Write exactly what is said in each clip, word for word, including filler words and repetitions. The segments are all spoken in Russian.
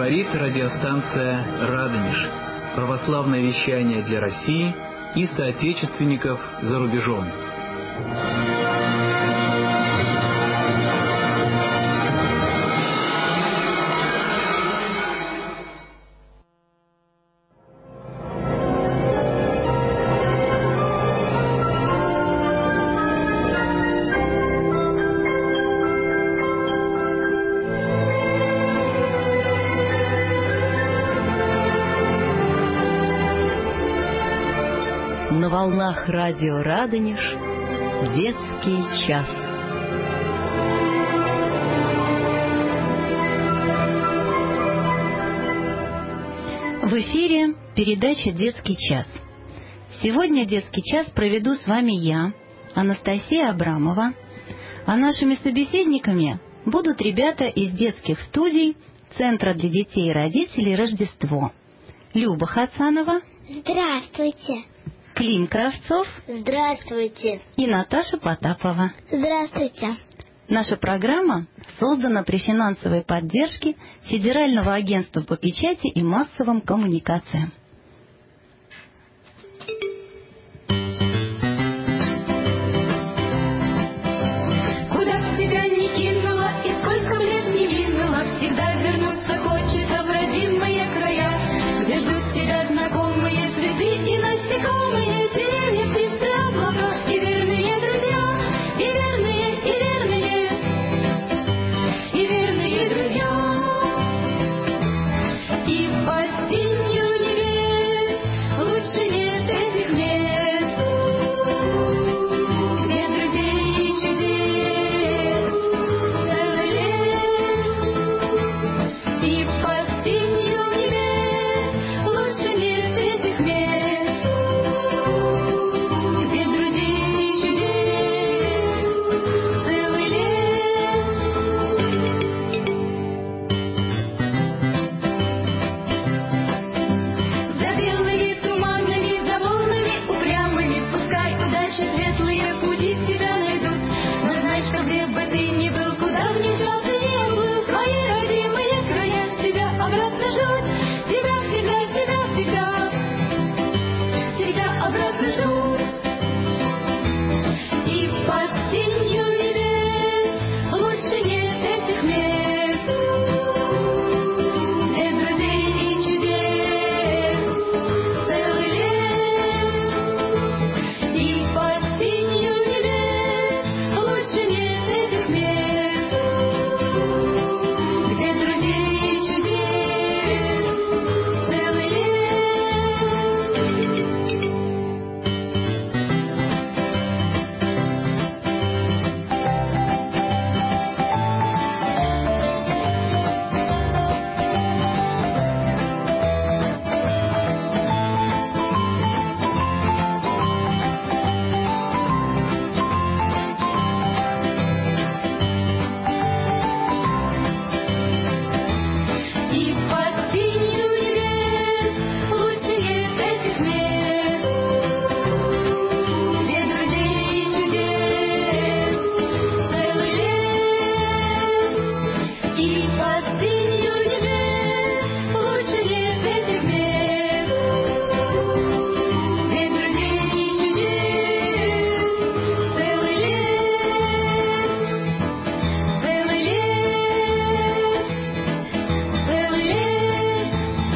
Говорит радиостанция «Радонеж». Православное вещание для России и соотечественников за рубежом. На волнах радио «Радонеж» детский час. В эфире передача «Детский час». Сегодня детский час проведу с вами я, Анастасия Абрамова, а нашими собеседниками будут ребята из детских студий Центра для детей и родителей «Рождество». Люба Хацанова. Здравствуйте. Клим Кравцов. Здравствуйте. И Наташа Потапова. Здравствуйте. Наша программа создана при финансовой поддержке Федерального агентства по печати и массовым коммуникациям. Куда б тебя ни кинула и сколько б лет ни минуло, всегда вернуться хочется в родимые края, где ждут тебя знакомые цветы и насекомые, деревья, птицы, облака и верные друзья, и верные, и верные, и верные друзья. И под синью небес лучше нет этих мест, где друзей и чудес целый лес. И под синью небес лучше нет этих мест, где друзей и чудес целый лес. За белыми туманами, за волнами упрямыми, пускай удачи светлые пути тебя найдут. Но знай, что где бы ты ни был, куда б ни мчался не был, твои родимые края тебя обратно ждут. Тебя всегда, тебя всегда, всегда обратно ждут. И под синью небес лучше нет этих мест, где друзей и чудес целый лес. И под синью небес лучше нет этих мест, где друзей и чудес целый лес. И под синью небес лучше нет этих мест, где друзей и чудес целый лес. И под синью небес лучше нет этих мест, где друзей и чудес целый лес, целый лес, целый лес.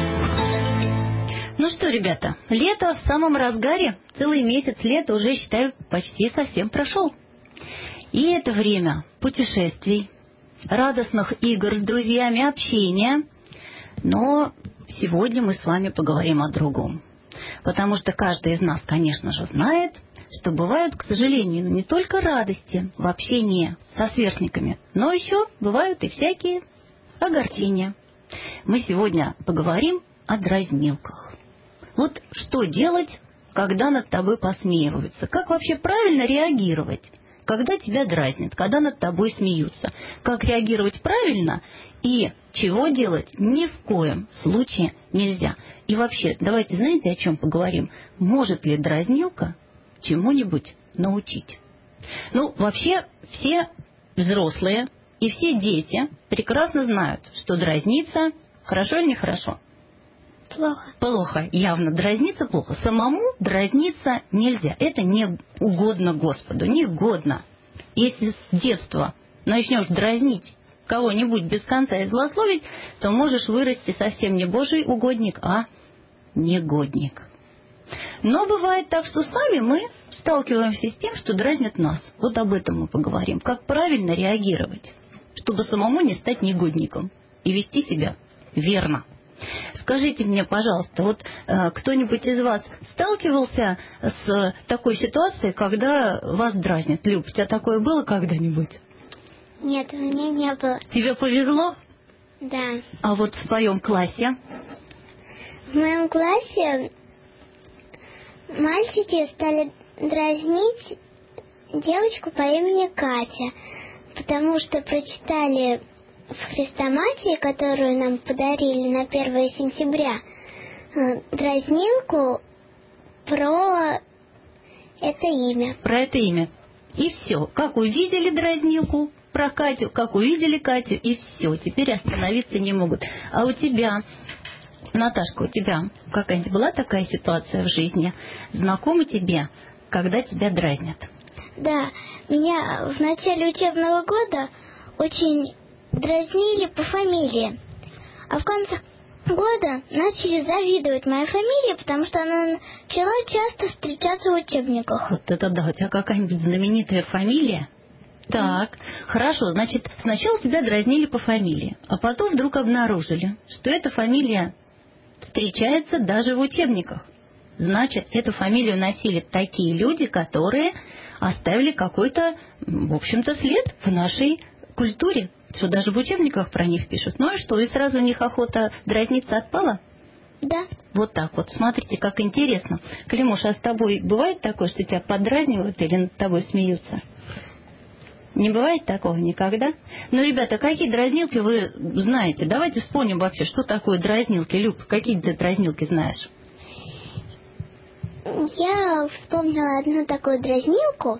Ну что, ребята, лето в самом разгаре. Целый месяц лета уже, считаю, почти совсем прошел. И это время путешествий, радостных игр с друзьями, общения. Но сегодня мы с вами поговорим о другом. Потому что каждый из нас, конечно же, знает, что бывают, к сожалению, не только радости в общении со сверстниками, но еще бывают и всякие огорчения. Мы сегодня поговорим о дразнилках. Вот что делать, когда над тобой посмеиваются? Как вообще правильно реагировать, когда тебя дразнят, когда над тобой смеются? Как реагировать правильно и чего делать ни в коем случае нельзя? И вообще, давайте, знаете, о чем поговорим? Может ли дразнилка чему-нибудь научить? Ну, вообще, все взрослые и все дети прекрасно знают, что дразниться Хорошо или нехорошо? Плохо. Плохо. Явно дразниться плохо. Самому дразниться нельзя. Это не угодно Господу. Не годно. Если с детства начнешь дразнить кого-нибудь без конца и злословить, то можешь вырасти совсем не Божий угодник, а негодник. Но бывает так, что сами мы сталкиваемся с тем, что дразнят нас. Вот об этом мы поговорим. Как правильно реагировать, чтобы самому не стать негодником и вести себя верно. Скажите мне, пожалуйста, вот э, кто-нибудь из вас сталкивался с такой ситуацией, когда вас дразнят? Люб, у тебя такое было когда-нибудь? Нет, у меня не было. Тебе повезло? Да. А вот в твоем классе? В моем классе мальчики стали дразнить девочку по имени Катя, потому что прочитали в хрестоматии, которую нам подарили на первое сентября, дразнилку про это имя. Про это имя. И все. Как увидели дразнилку про Катю, как увидели Катю, и все. Теперь остановиться не могут. А у тебя, Наташка, у тебя какая-нибудь была такая ситуация в жизни? Знакома тебе, когда тебя дразнят? Да, меня в начале учебного года очень дразнили по фамилии. А в конце года начали завидовать моей фамилии, потому что она начала часто встречаться в учебниках. Вот это да, у тебя какая-нибудь знаменитая фамилия? Так, хорошо, значит, сначала тебя дразнили по фамилии, а потом вдруг обнаружили, что эта фамилия встречается даже в учебниках. Значит, эту фамилию носили такие люди, которые оставили какой-то, в общем-то, след в нашей культуре, что даже в учебниках про них пишут. Ну и что, и сразу у них охота дразниться отпала? Да. Вот так вот, смотрите, как интересно. Климуш, а с тобой бывает такое, что тебя поддразнивают или над тобой смеются? Не бывает такого никогда? Ну, ребята, какие дразнилки вы знаете? Давайте вспомним вообще, что такое дразнилки. Люб, какие ты дразнилки знаешь? Я вспомнила одну такую дразнилку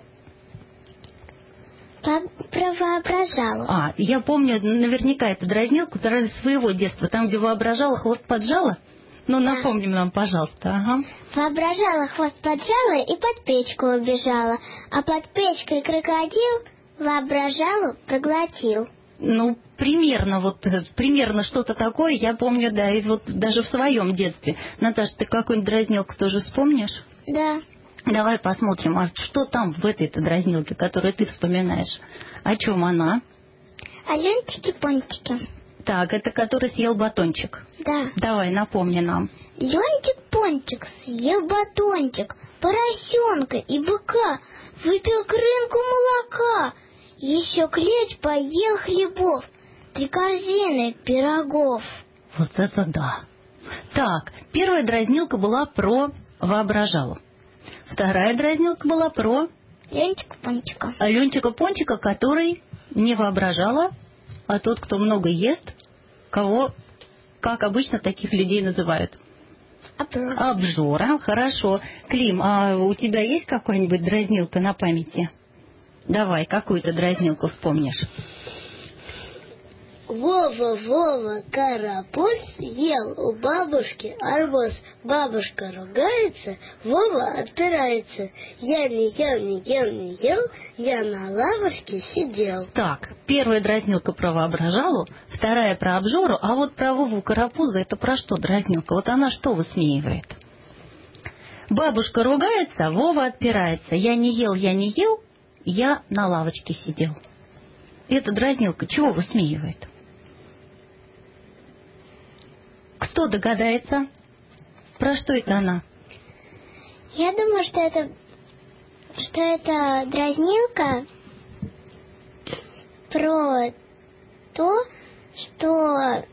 про воображалу. А, я помню наверняка эту дразнилку из своего детства, там, где воображала, хвост поджала. Ну, напомни нам, пожалуйста. Ага. Воображала, хвост поджала и под печку убежала, а под печкой крокодил воображалу проглотил. Ну, примерно, вот, примерно что-то такое, я помню, да, и вот даже в своем детстве. Наташа, ты какую-нибудь дразнилку тоже вспомнишь? Да. Давай посмотрим, а что там в этой-то дразнилке, которую ты вспоминаешь? О чем она? А Ленчики-пончики. Так, это который съел батончик. Да. Давай, напомни нам. Ленчик-пончик съел батончик, поросенка и быка, выпил крынку молока, еще клещ поел хлебов, три корзины пирогов. Вот это да. Так, первая дразнилка была про воображалу. Вторая дразнилка была про Ленчика-пончика. А Ленчика-пончика, который не воображала, а тот, кто много ест, кого, как обычно, таких людей называют? Обжора. Обжора, хорошо. Клим, а у тебя есть какая-нибудь дразнилка на памяти? Давай, какую-то дразнилку вспомнишь. Вова, Вова, карапуз ел у бабушки арбуз. Бабушка ругается, Вова отпирается. Я не ел, не ел, не ел, я на лавочке сидел. Так, первая дразнилка про воображалу, вторая про обжору, а вот про Вову карапуза это про что дразнилка? Вот она что высмеивает? Бабушка ругается, Вова отпирается. Я не ел, я не ел, я на лавочке сидел. Эта дразнилка чего высмеивает? Кто догадается? Про что это она? Я думаю, что это что это дразнилка про то, что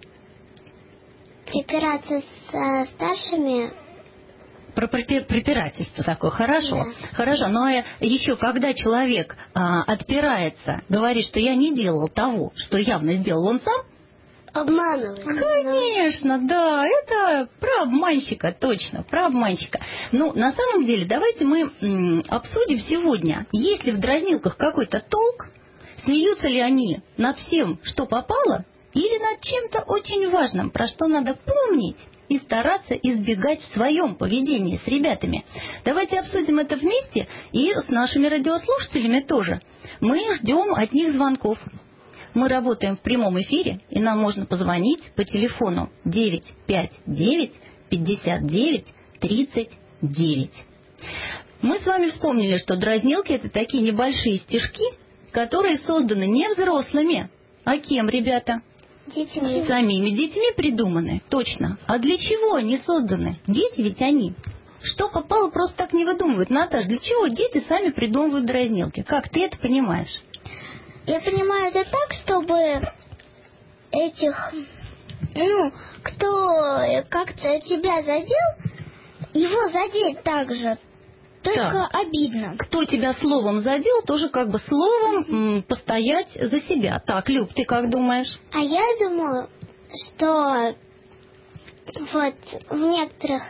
припираться со старшими. Про препирательство такое. Хорошо. Да. Хорошо. Но еще когда человек а, отпирается, говорит, что я не делал того, что явно сделал он сам, Обманывать. конечно, да, это про обманщика, точно, про обманщика. Ну, на самом деле, давайте мы м, обсудим сегодня, есть ли в дразнилках какой-то толк, смеются ли они над всем, что попало, или над чем-то очень важным, про что надо помнить и стараться избегать в своем поведении с ребятами. Давайте обсудим это вместе и с нашими радиослушателями тоже. Мы ждем от них звонков. Мы работаем в прямом эфире, и нам можно позвонить по телефону девять пять девять пятьдесят девять тридцать девять. Мы с вами вспомнили, что дразнилки – это такие небольшие стишки, которые созданы не взрослыми, а кем, ребята? Детьми. Самими детьми придуманы, точно. А для чего они созданы? Дети ведь они. Что попало, просто так не выдумывают. Наташ, для чего дети сами придумывают дразнилки? Как ты это понимаешь? Я понимаю это так, чтобы этих, ну, кто как-то тебя задел, его задеть так же, только так. обидно. Кто тебя словом задел, тоже как бы словом м, постоять за себя. Так, Люб, ты как думаешь? А я думаю, что вот в некоторых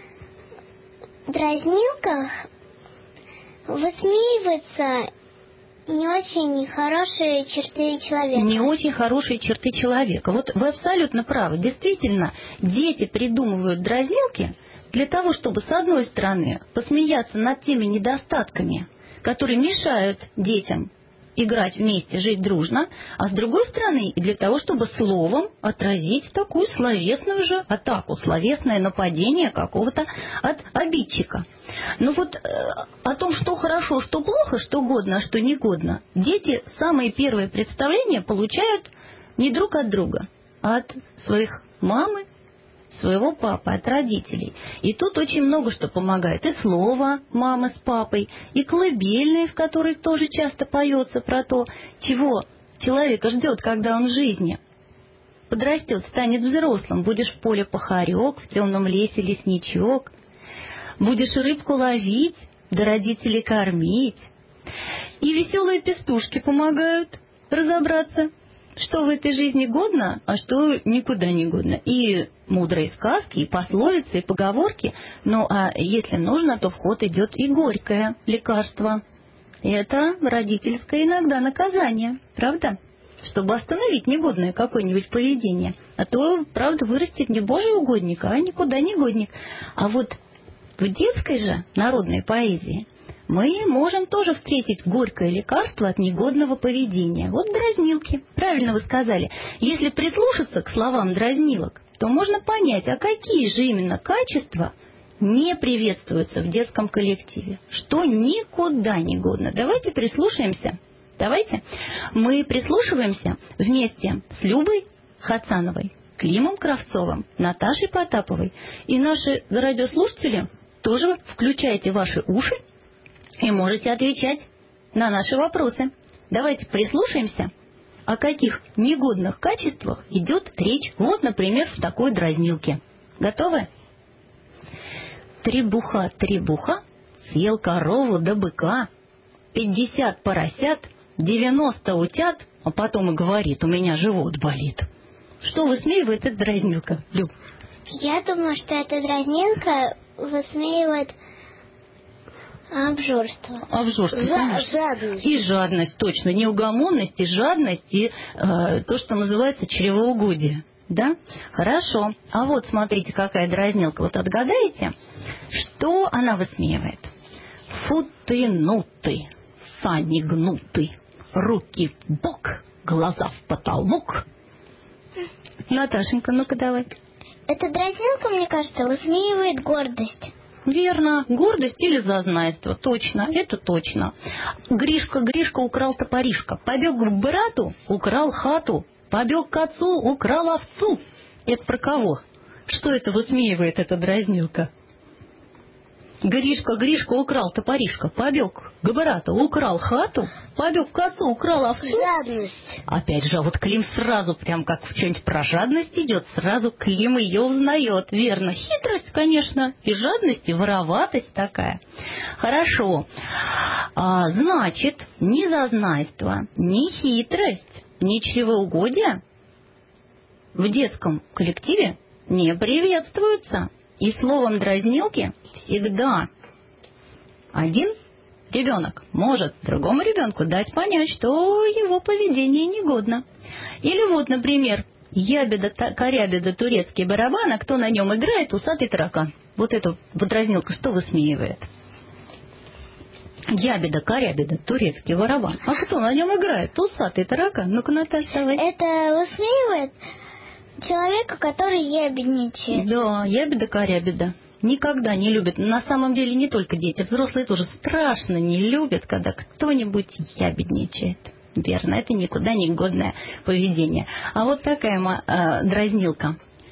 дразнилках высмеиваются не очень хорошие черты человека. Не очень хорошие черты человека. Вот вы абсолютно правы. Действительно, дети придумывают дразнилки для того, чтобы, с одной стороны, посмеяться над теми недостатками, которые мешают детям играть вместе, жить дружно, а с другой стороны, и для того, чтобы словом отразить такую словесную же атаку, словесное нападение какого-то от обидчика. Ну вот э, о том, что хорошо, что плохо, что годно, а что негодно, дети самые первые представления получают не друг от друга, а от своих мамы, своего папы, от родителей. И тут очень много что помогает. И слово мамы с папой, и колыбельные, в которых тоже часто поется про то, чего человека ждет, когда он в жизни. Подрастет, станет взрослым, будешь в поле пахарек, в темном лесе лесничок, будешь рыбку ловить, да родителей кормить. И веселые пестушки помогают разобраться, что в этой жизни годно, а что никуда не годно. И мудрые сказки, и пословицы, и поговорки. Ну, а если нужно, то в ход идет и горькое лекарство. И это родительское иногда наказание, правда? Чтобы остановить негодное какое-нибудь поведение. А то, правда, вырастет не божий угодник, а никуда не годник. А вот в детской же народной поэзии мы можем тоже встретить горькое лекарство от негодного поведения. Вот дразнилки. Правильно вы сказали. Если прислушаться к словам дразнилок, то можно понять, а какие же именно качества не приветствуются в детском коллективе. Что никуда не годно. Давайте прислушаемся. Давайте. Мы прислушиваемся вместе с Любой Хацановой, Климом Кравцовым, Наташей Потаповой. И наши радиослушатели тоже включайте ваши уши и можете отвечать на наши вопросы. Давайте прислушаемся, о каких негодных качествах идет речь. Вот, например, в такой дразнилке. Готовы? Требуха, требуха, съел корову да быка, пятьдесят поросят, девяносто утят, а потом и говорит, у меня живот болит. Что высмеивает эта дразнилка, Люб? Я думаю, что эта дразнилка высмеивает обжорство. Обжорство, За, конечно. жадность. И жадность, точно. Неугомонность, и жадность, и э, то, что называется чревоугодие. Да? Хорошо. А вот смотрите, какая дразнилка. Вот отгадаете, что она высмеивает? Фу ты, ну ты, сани гнуты, руки в бок, глаза в потолок. Наташенька, ну-ка давай. Эта дразнилка, мне кажется, высмеивает гордость. Верно, гордость или зазнайство, точно, это точно. Гришка, Гришка украл топоришка, побег к брату, украл хату, побег к отцу, украл овцу. Это про кого? Что это высмеивает эта дразнилка? Гришка, Гришка украл топоришка, побег к брату, украл хату, побег к отцу, украл овцу. Жадность. Опять же, вот Клим сразу, прям как в что-нибудь про жадность идет, сразу Клим ее узнает. Верно, хитрость, конечно, и жадность, и вороватость такая. Хорошо. А, значит, ни зазнайство, ни хитрость, ни чревоугодие в детском коллективе не приветствуются. И словом дразнилки всегда один ребенок может другому ребенку дать понять, что его поведение негодно. Или вот, например, Ябеда, корябеда, турецкий барабан, а кто на нем играет, усатый таракан. Вот эту подразнилку что высмеивает? Ябеда, корябеда, турецкий барабан. А кто на нем играет? Усатый таракан. Ну-ка, Наташа, давай. Это высмеивает человека, который ябедничает. Да, ябеда, корябеда. Никогда не любят. На самом деле не только дети, взрослые тоже страшно не любят, когда кто-нибудь ябедничает. Верно, это никуда не годное поведение. А вот такая э, дразнилка.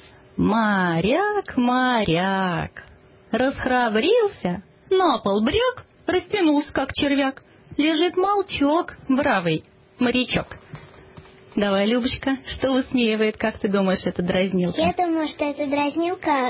Моряк, моряк, расхрабрился, на пол бряк, растянулся, как червяк. Лежит молчок, бравый морячок. Давай, Любочка, что высмеивает, как ты думаешь, эта дразнилка? Я думаю, что эта дразнилка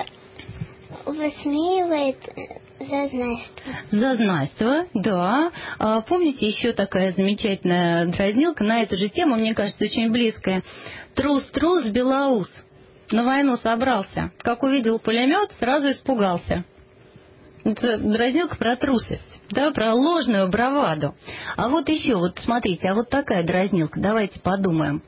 высмеивает зазнайство. Зазнайство, да. А, помните, еще такая замечательная дразнилка на эту же тему, мне кажется, очень близкая. Трус-трус, белоус. На войну собрался. Как увидел пулемет, сразу испугался. Это дразнилка про трусость, да, про ложную браваду. А вот еще, вот смотрите, а вот такая дразнилка, давайте подумаем.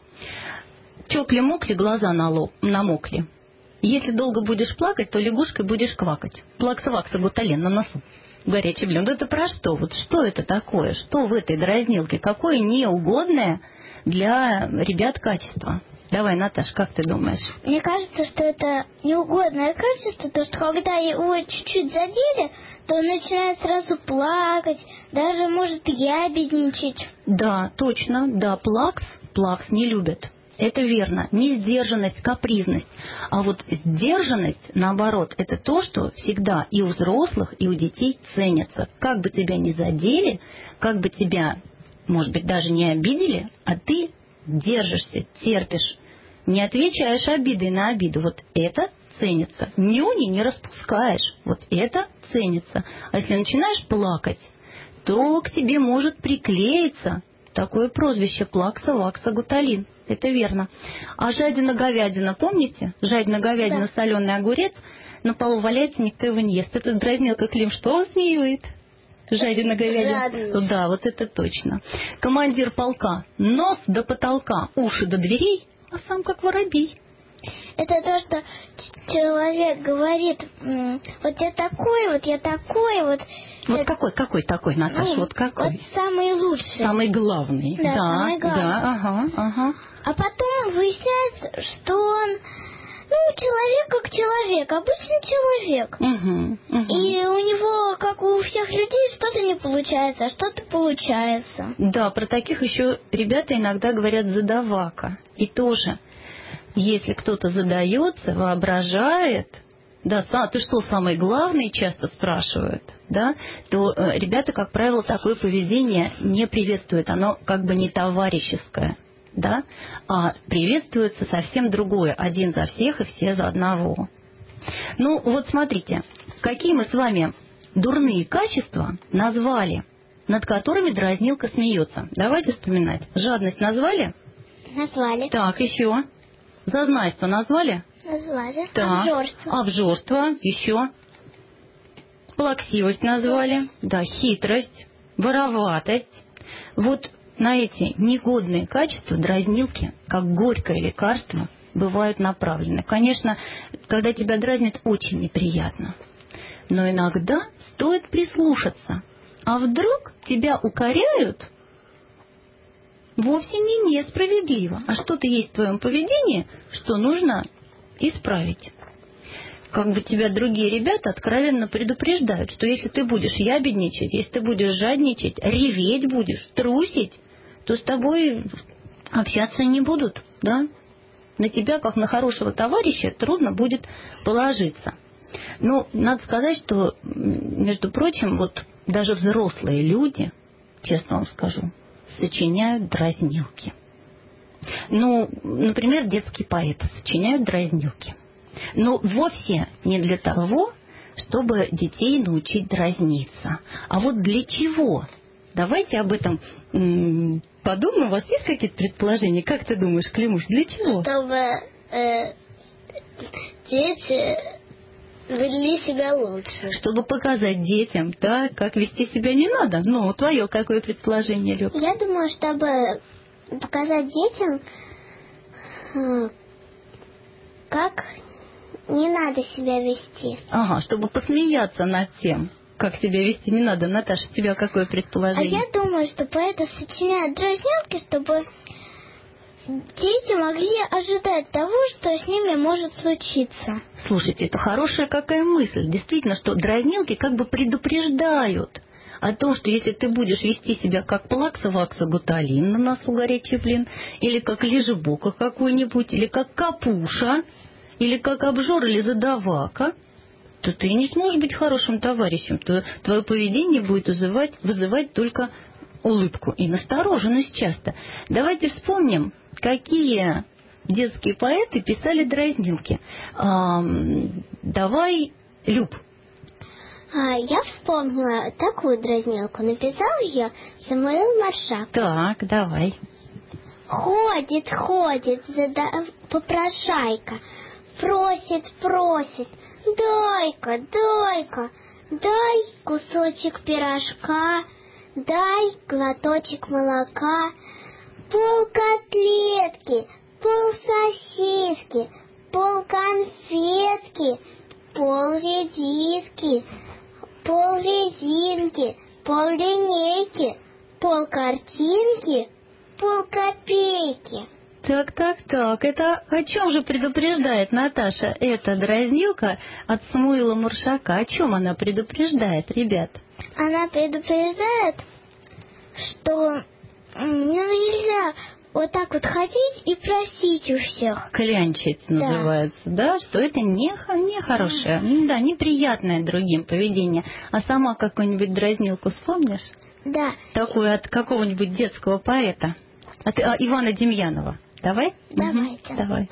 Чопли-мокли, глаза намокли. Если долго будешь плакать, то лягушкой будешь квакать. Плакса-вакса, гутален на носу. Горячий блин. Ну это про что? Вот что это такое? Что в этой дразнилке? Какое неугодное для ребят качество? Давай, Наташ, как ты думаешь? Мне кажется, что это неугодное качество, то, что когда его чуть-чуть задели, то он начинает сразу плакать, даже может ябедничать. Да, точно, да, плакс, плакс не любят. Это верно. Не сдержанность, капризность. А вот сдержанность, наоборот, это то, что всегда и у взрослых, и у детей ценится. Как бы тебя ни задели, как бы тебя, может быть, даже не обидели, а ты держишься, терпишь, не отвечаешь обидой на обиду. Вот это ценится. Нюни не распускаешь. Вот это ценится. А если начинаешь плакать, то к тебе может приклеиться такое прозвище плакса-вакса-гуталин. Это верно. А жадина-говядина, помните? Жадина-говядина, да. Соленый огурец, на полу валяется, никто его не ест. Это дразнилка Клим что смеивает? Жадина-говядина. Да, вот это точно. Командир полка. Нос до потолка, уши до дверей, а сам как воробей. Это то, что человек говорит, вот я такой, вот я такой, вот... Вот это... какой, какой такой, Наташа, ну, вот какой? Вот самый лучший. Самый главный. Да, да, самый главный. Да, ага, ага. А потом выясняется, что он, ну, человек как человек, обычный человек. Угу, угу. И у него, как у всех людей, что-то не получается, а что-то получается. Да, про таких еще ребята иногда говорят задавака. И тоже... Если кто-то задается, воображает, да, ты что, самый главный, часто спрашивают, да, то э, ребята, как правило, такое поведение не приветствуют. Оно как бы не товарищеское, да, а приветствуется совсем другое. Один за всех и все за одного. Ну, вот смотрите, какие мы с вами дурные качества назвали, над которыми дразнилка смеется. Давайте вспоминать. Жадность назвали? Назвали. Так, еще. Зазнайство назвали? Назвали. Так. Обжорство. Обжорство. Еще. Плаксивость назвали. Да, хитрость, вороватость. Вот на эти негодные качества дразнилки, как горькое лекарство, бывают направлены. Конечно, когда тебя дразнят, очень неприятно. Но иногда стоит прислушаться. А вдруг тебя укоряют вовсе не несправедливо, а что-то есть в твоем поведении, что нужно исправить. Как бы тебя другие ребята откровенно предупреждают, что если ты будешь ябедничать, если ты будешь жадничать, реветь будешь, трусить, то с тобой общаться не будут, да? На тебя, как на хорошего товарища, трудно будет положиться. Но надо сказать, что, между прочим, вот даже взрослые люди, честно вам скажу, сочиняют дразнилки. Ну, например, детские поэты сочиняют дразнилки. Но вовсе не для того, чтобы детей научить дразниться. А вот для чего? Давайте об этом м- подумаем. У вас есть какие-то предположения? Как ты думаешь, Климуш, для чего? Чтобы э, дети вели себя лучше. Чтобы показать детям, да, как вести себя не надо. Ну, твое какое предположение, Люб? Я думаю, чтобы показать детям, как не надо себя вести. Ага, чтобы посмеяться над тем, как себя вести не надо. Наташа, у тебя какое А предположение? я думаю, что поэты сочиняют дразнилки, чтобы дети могли ожидать того, что с ними может случиться. Слушайте, это хорошая какая мысль. Действительно, что дразнилки как бы предупреждают о том, что если ты будешь вести себя как плакса-вакса гуталин на носу горячий блин, или как лежебока какой-нибудь, или как капуша, или как обжор или задавака, то ты не сможешь быть хорошим товарищем. То твое поведение будет вызывать, вызывать только улыбку и настороженность часто. Давайте вспомним, какие детские поэты писали дразнилки. А, давай, Люб. А, я вспомнила такую дразнилку. Написал ее Самуил Маршак. Так, давай. Ходит, ходит, зада... попрошайка, просит, просит, дай-ка, дай-ка, дай кусочек пирожка, дай глоточек молока, пол котлетки, пол сосиски, пол конфетки, пол редиски, пол резинки, пол линейки, пол картинки, пол копейки. Так, так, так. Это о чем же предупреждает Наташа? Это дразнилка от Самуила Маршака. О чем она предупреждает, ребят? Она предупреждает, что м, нельзя вот так вот ходить и просить у всех. Клянчить Да. называется, да? Что это не, не хорошее, да, неприятное другим поведение. А сама какую-нибудь дразнилку вспомнишь? Да. Такую от какого-нибудь детского поэта? От а, Ивана Демьянова. Давай? Давайте. Угу, давай.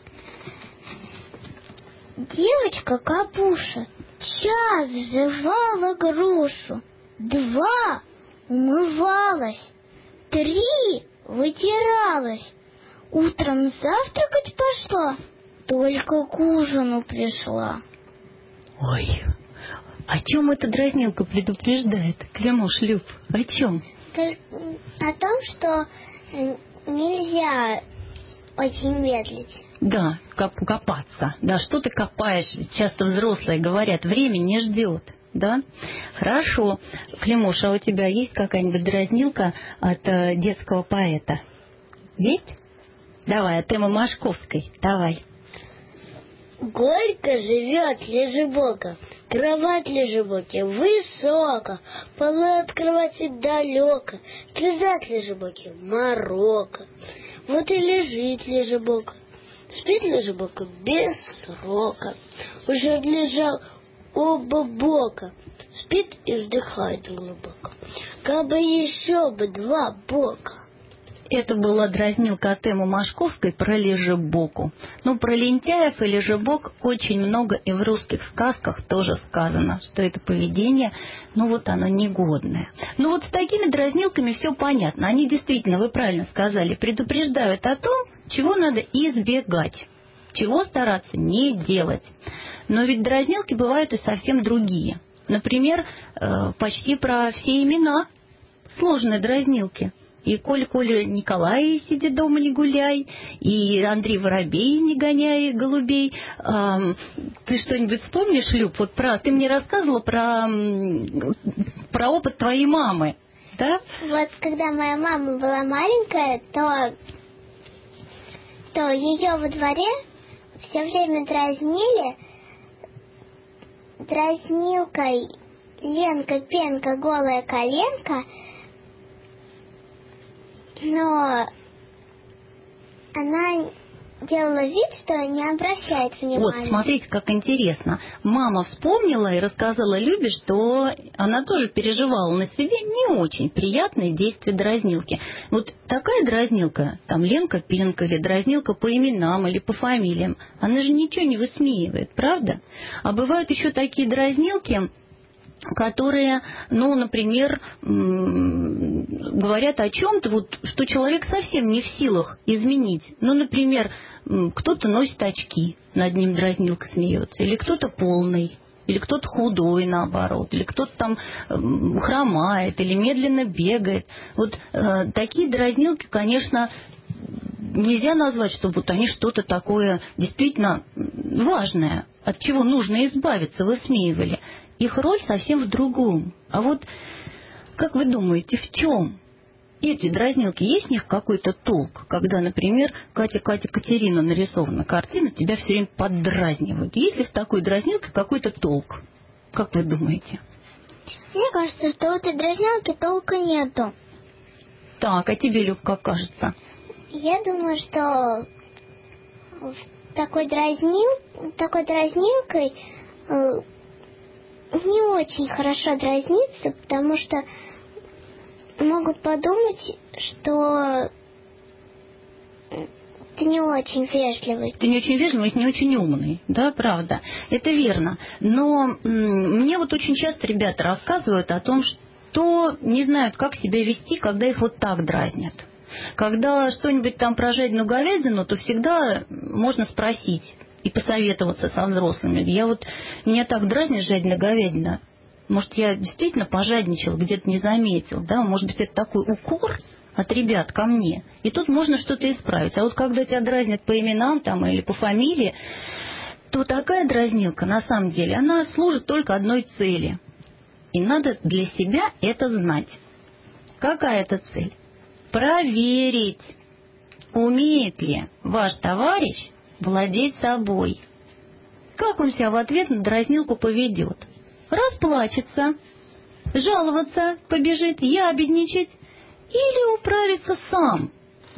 Девочка Капуша час жевала грушу, два умывалась, три вытиралась, утром завтракать пошла, только к ужину пришла. Ой, о чем эта дразнилка предупреждает? Клямуш, Люб, о чем? О том, что нельзя очень медлить. Да, коп- копаться. Да, что ты копаешь? Часто взрослые говорят, время не ждет. Да? Хорошо. Климуш, а у тебя есть какая-нибудь дразнилка от э, детского поэта? Есть? Давай, от Эммы Машковской. Давай. Горько живет лежебока, кровать лежебоки высоко, полы открывать далеко, лежат лежебоки морока. Вот и лежит лежебока, спит лежебока без срока, уже лежал оба бока, спит и вздыхает глубоко, как бы еще бы два бока. Это была дразнилка от Эммы Машковской про лежебоку. Ну, про лентяев и лежебок очень много и в русских сказках тоже сказано, что это поведение, ну, вот оно негодное. Ну, вот с такими дразнилками все понятно. Они действительно, вы правильно сказали, предупреждают о том, чего надо избегать, чего стараться не делать. Но ведь дразнилки бывают и совсем другие. Например, почти про все имена сложные дразнилки. И Коль, Коля, Николай, сиди дома, не гуляй. И Андрей Воробей, не гоняй голубей. А, ты что-нибудь вспомнишь, Люб? Вот про, ты мне рассказывала про, про опыт твоей мамы, да? Вот когда моя мама была маленькая, то, то ее во дворе все время дразнили дразнилкой Ленка, Пенка, голая коленка. Но она делала вид, что не обращает внимания. Вот, смотрите, как интересно. Мама вспомнила и рассказала Любе, что она тоже переживала на себе не очень приятные действия дразнилки. Вот такая дразнилка, там Ленка, Пенка, или дразнилка по именам или по фамилиям, она же ничего не высмеивает, правда? А бывают еще такие дразнилки, которые, ну, например, говорят о чем-то, вот, что человек совсем не в силах изменить. Ну, например, кто-то носит очки, над ним дразнилка смеется, или кто-то полный, или кто-то худой, наоборот, или кто-то там хромает, или медленно бегает. Вот э, такие дразнилки, конечно, нельзя назвать, что вот они что-то такое действительно важное, от чего нужно избавиться, высмеивали. Их роль совсем в другом. А вот, как вы думаете, в чем эти дразнилки? Есть в них какой-то толк, когда, например, Катя, Катя, Катерина нарисована картина, тебя все время поддразнивают? Есть ли в такой дразнилке какой-то толк? Как вы думаете? Мне кажется, что в этой дразнилке толка нету. Так, а тебе, Люб, как кажется? Я думаю, что такой дразнил, такой дразнилкой э, не очень хорошо дразниться, потому что могут подумать, что ты не очень вежливый. Ты не очень вежливый, не очень умный, да, правда. Это верно. Но м- мне вот очень часто ребята рассказывают о том, что не знают, как себя вести, когда их вот так дразнят. Когда что-нибудь там про жадину говядину, то всегда можно спросить и посоветоваться со взрослыми. Я вот, меня так дразнит жадина говядина. Может, я действительно пожадничал, где-то не заметил, да? Может быть, это такой укор от ребят ко мне. И тут можно что-то исправить. А вот когда тебя дразнят по именам там, или по фамилии, то такая дразнилка, на самом деле, она служит только одной цели. И надо для себя это знать. Какая это цель? Проверить, умеет ли ваш товарищ владеть собой. Как он себя в ответ на дразнилку поведет? Расплачется, жаловаться побежит, ябедничать или управиться сам.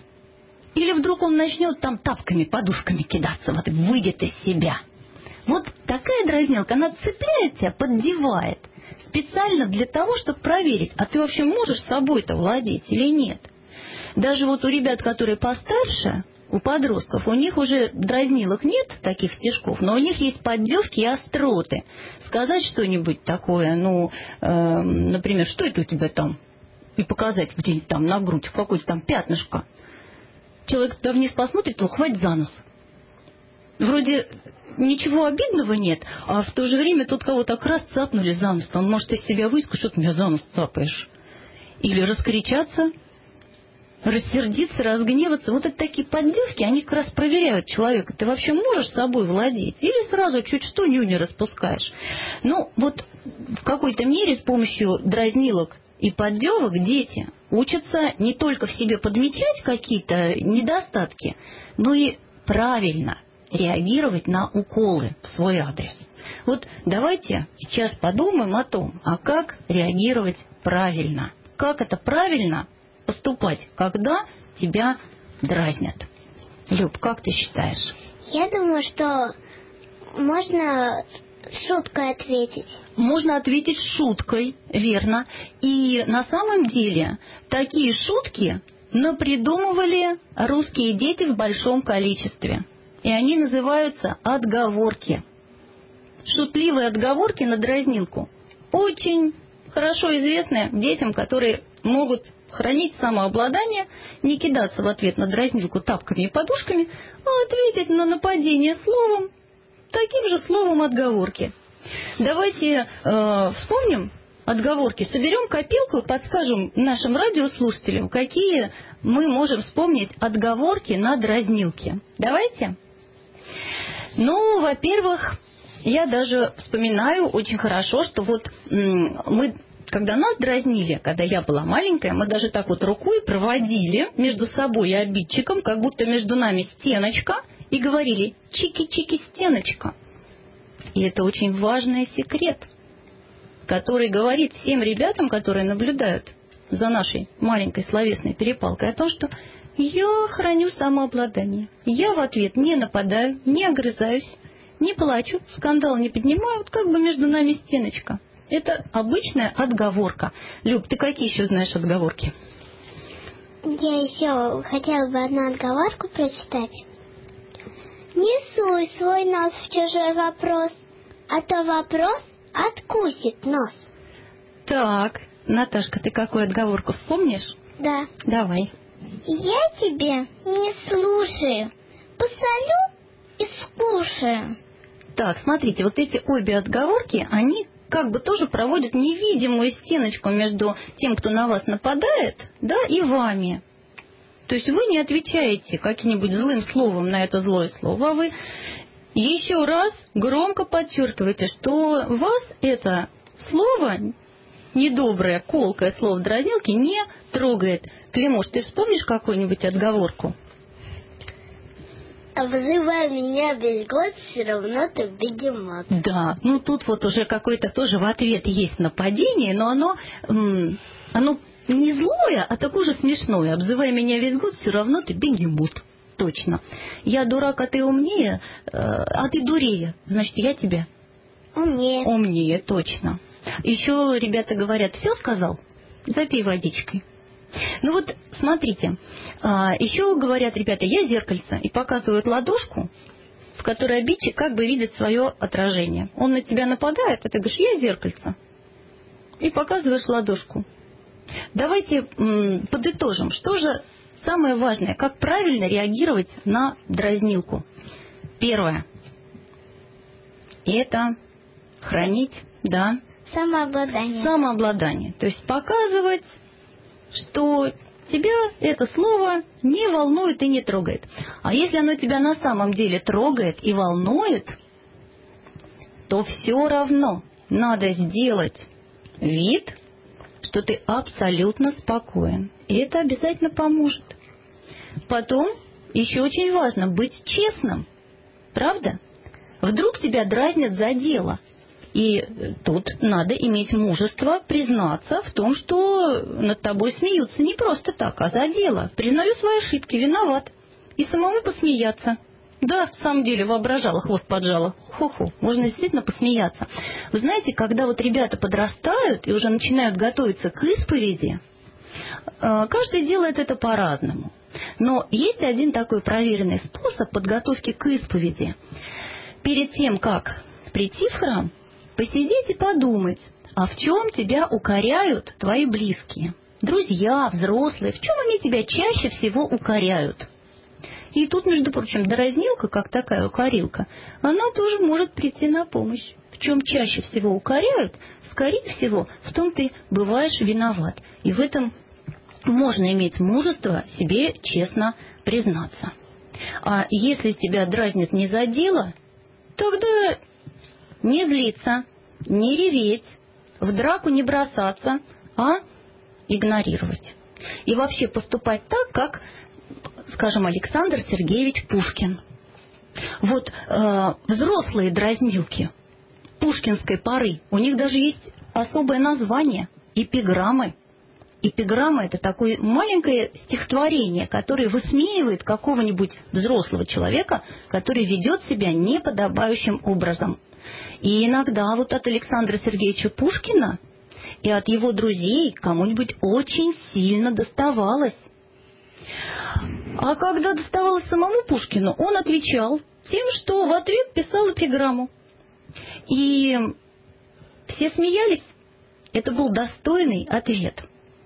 Или вдруг он начнет там тапками, подушками кидаться, вот и выйдет из себя. Вот такая дразнилка, она цепляет тебя, поддевает. Специально для того, чтобы проверить, а ты вообще можешь собой-то владеть или нет. Даже вот у ребят, которые постарше, у подростков, у них уже дразнилок нет, таких стишков, но у них есть поддевки и остроты. Сказать что-нибудь такое, ну, э, например, что это у тебя там? И показать где-нибудь там на грудь, какое-то там пятнышко. Человек туда вниз посмотрит, он хватит за нос. Вроде ничего обидного нет, а в то же время тут кого-то так раз цапнули за нос. Он может из себя выскочить, что ты меня за нос цапаешь. Или раскричаться, рассердиться, разгневаться. Вот это такие поддевки, они как раз проверяют человека. Ты вообще можешь собой владеть? Или сразу чуть что нюни распускаешь? Ну, вот в какой-то мере с помощью дразнилок и поддевок дети учатся не только в себе подмечать какие-то недостатки, но и правильно реагировать на уколы в свой адрес. Вот давайте сейчас подумаем о том, а как реагировать правильно. Как это правильно поступать, когда тебя дразнят. Люб, как ты считаешь? Я думаю, что можно шуткой ответить. Можно ответить шуткой, верно. И на самом деле такие шутки напридумывали русские дети в большом количестве. И они называются отговорки. Шутливые отговорки на дразнилку очень хорошо известны детям, которые могут хранить самообладание, не кидаться в ответ на дразнилку тапками и подушками, а ответить на нападение словом, таким же словом отговорки. Давайте э, вспомним отговорки, соберем копилку и подскажем нашим радиослушателям, какие мы можем вспомнить отговорки на дразнилки. Давайте? Ну, во-первых, я даже вспоминаю очень хорошо, что вот м- мы... Когда нас дразнили, когда я была маленькая, мы даже так вот рукой проводили между собой и обидчиком, как будто между нами стеночка, и говорили «чики-чики, стеночка». И это очень важный секрет, который говорит всем ребятам, которые наблюдают за нашей маленькой словесной перепалкой, о том, что я храню самообладание. Я в ответ не нападаю, не огрызаюсь, не плачу, скандал не поднимаю, вот как бы между нами стеночка. Это обычная отговорка. Люб, ты какие еще знаешь отговорки? Я еще хотела бы одну отговорку прочитать. Не суй свой нос в чужой вопрос, а то вопрос откусит нос. Так, Наташка, ты какую отговорку вспомнишь? Да. Давай. Я тебе не слушаю, посолю и скушаю. Так, смотрите, вот эти обе отговорки, они как бы тоже проводят невидимую стеночку между тем, кто на вас нападает, да, и вами. То есть вы не отвечаете каким-нибудь злым словом на это злое слово, а вы еще раз громко подчеркиваете, что вас это слово, недоброе, колкое слово дразнилки, не трогает. Климуш, ты вспомнишь какую-нибудь отговорку? Обзывай меня весь год, все равно ты бегемот. Да, ну тут вот уже какой-то тоже в ответ есть нападение, но оно, м, оно не злое, а такое же смешное. Обзывай меня весь год, все равно ты бегемот. Точно. Я дурак, а ты умнее, э, а ты дурее. Значит, я тебе Умнее. умнее, точно. Еще ребята говорят, все сказал? Запей водичкой. Ну вот, смотрите, а, еще говорят ребята, я зеркальце, и показывают ладошку, в которой обидчик как бы видит свое отражение. Он на тебя нападает, а ты говоришь, я зеркальце, и показываешь ладошку. Давайте м, подытожим, что же самое важное, как правильно реагировать на дразнилку. Первое, это хранить, да, Самообладание. самообладание. То есть показывать, что тебя это слово не волнует и не трогает. А если оно тебя на самом деле трогает и волнует, то все равно надо сделать вид, что ты абсолютно спокоен. И это обязательно поможет. Потом еще очень важно быть честным. Правда? Вдруг тебя дразнят за дело. И тут надо иметь мужество признаться в том, что над тобой смеются не просто так, а за дело. Признаю свои ошибки, виноват. И самому посмеяться. Да, в самом деле, воображала, хвост поджала. Хо-хо, можно действительно посмеяться. Вы знаете, когда вот ребята подрастают и уже начинают готовиться к исповеди, каждый делает это по-разному. Но есть один такой проверенный способ подготовки к исповеди. Перед тем, как прийти в храм, посидеть и подумать, а в чем тебя укоряют твои близкие, друзья, взрослые, в чем они тебя чаще всего укоряют. И тут, между прочим, дразнилка, как такая укорилка, она тоже может прийти на помощь. В чем чаще всего укоряют, скорее всего, в том ты бываешь виноват. И в этом можно иметь мужество себе честно признаться. А если тебя дразнят не за дело, тогда не злиться, не реветь, в драку не бросаться, а игнорировать. И вообще поступать так, как, скажем, Александр Сергеевич Пушкин. Вот э, взрослые дразнилки пушкинской поры, у них даже есть особое название – эпиграммы. Эпиграмма – это такое маленькое стихотворение, которое высмеивает какого-нибудь взрослого человека, который ведет себя неподобающим образом. И иногда вот от Александра Сергеевича Пушкина и от его друзей кому-нибудь очень сильно доставалось. А когда доставалось самому Пушкину, он отвечал тем, что в ответ писал эпиграмму. И все смеялись. Это был достойный ответ.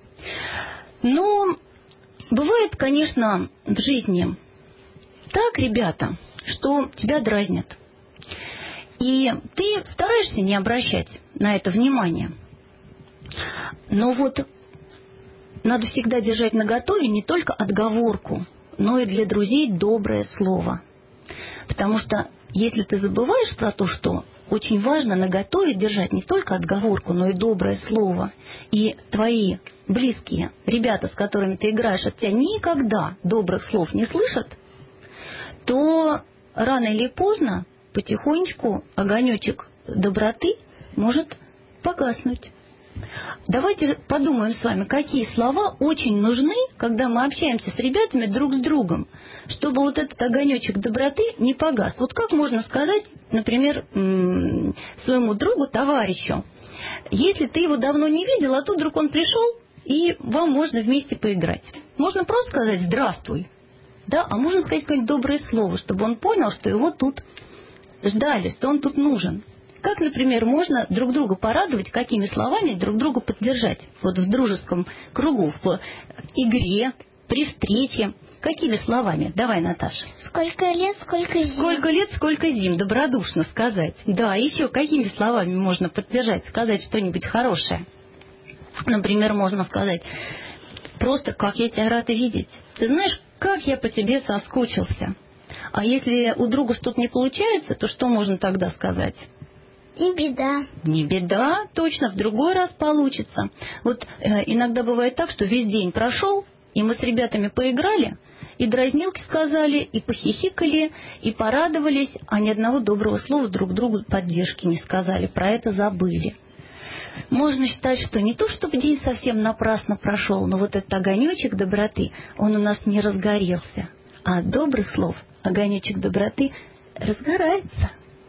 Но бывает, конечно, в жизни так, ребята, что тебя дразнят. И ты стараешься не обращать на это внимания. Но вот надо всегда держать наготове не только отговорку, но и для друзей доброе слово. Потому что если ты забываешь про то, что очень важно наготове держать не только отговорку, но и доброе слово, и твои близкие, ребята, с которыми ты играешь, от тебя никогда добрых слов не слышат, то рано или поздно потихонечку огонечек доброты может погаснуть. Давайте подумаем с вами, какие слова очень нужны, когда мы общаемся с ребятами друг с другом, чтобы вот этот огонечек доброты не погас. Вот как можно сказать, например, своему другу, товарищу, если ты его давно не видел, а тут вдруг он пришел, и вам можно вместе поиграть. Можно просто сказать «здравствуй», да, а можно сказать какое-нибудь доброе слово, чтобы он понял, что его тут ждали, что он тут нужен. Как, например, можно друг друга порадовать, какими словами друг друга поддержать? Вот в дружеском кругу, в игре, при встрече. Какими словами? Давай, Наташа. Сколько лет, сколько зим. Сколько лет, сколько зим. Добродушно сказать. Да, еще какими словами можно поддержать, сказать что-нибудь хорошее? Например, можно сказать просто «как я тебя рада видеть». ты знаешь, как я по тебе соскучился. А если у друга что-то не получается, то что можно тогда сказать? Не беда. Не беда, точно, в другой раз получится. Вот э, иногда бывает так, что весь день прошел, и мы с ребятами поиграли, и дразнилки сказали, и похихикали, и порадовались, а ни одного доброго слова друг другу поддержки не сказали, про это забыли. Можно считать, что не то, чтобы день совсем напрасно прошел, но вот этот огонечек доброты, он у нас не разгорелся. А от добрых слов огонечек доброты разгорается.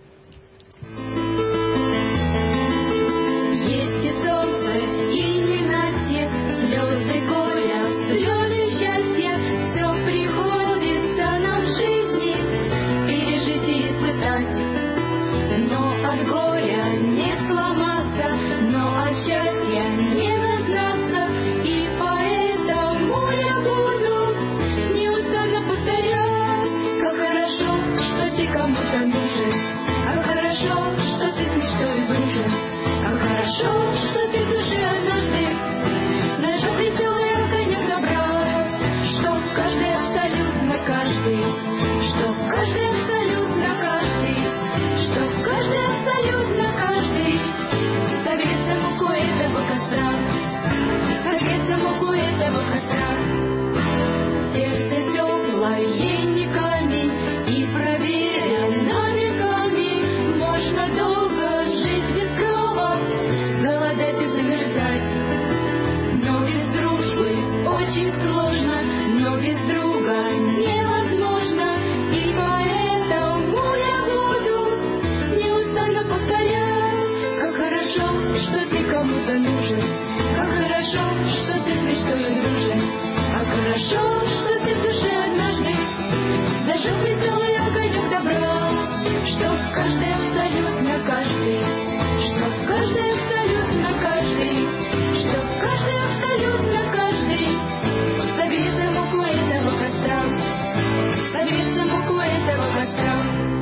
Есть и солнце, и ненастье, слезы горя, слезы счастья, все приходится нам в жизни пережить и испытать. Но от горя не сломаться, но от счастья не назнаться, и поэтому я буду неустанно повторять, как хорошо, что ты кому-то нужен, как хорошо, что ты с мечтой дружен, как хорошо, что ты в душе однажды зажег веселый огонек добра, что каждый, абсолютно каждый, что каждый, абсолютно каждый, что каждый, абсолютно каждый согреться муку этого костра, согреться муку этого костра. Сердце теплое, не камень, и проверено веками, можно долго жить без крова, голодать и замерзать. Но без дружбы очень сложно, но без друга невозможно, и поэтому я буду неустанно повторять, как хорошо, что ты кому-то нужен, как хорошо, что ты с мечтой дружен, как хорошо, что ты в душе однажды зажег веселый огонек добра, что каждый, абсолютно каждый, что каждый, абсолютно каждый, что каждый, абсолютно каждый согреется муку этого костра, согреется муку этого костра.